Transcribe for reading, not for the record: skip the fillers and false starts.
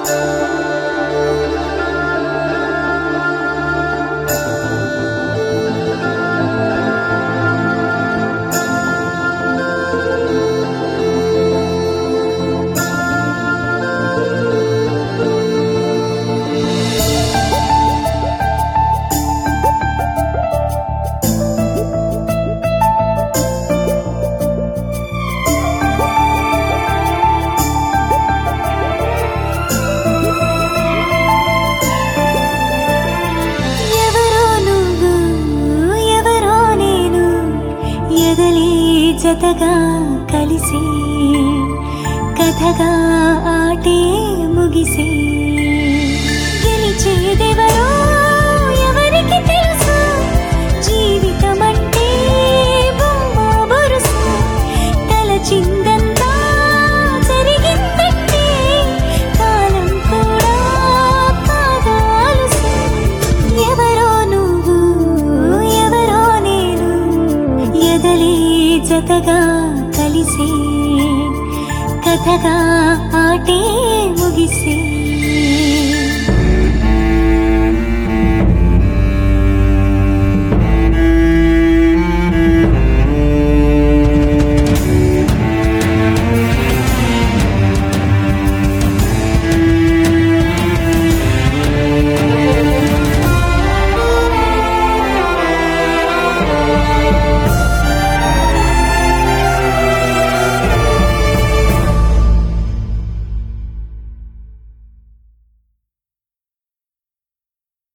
జతగా కలిసే కథగా ఆటే ముగిసే గెలిచేదెవరో ఎవరికి తెలుసు జీవితమంటే బొమ్మ బొరుసు తలచిందంతా జరిగిందంటే కాలం కూడా కాదా అలుసు ఎవరో నువ్వు ఎవరో నేను ఎదలే జతగా కలిసే కథగా ఆటే ముగిసే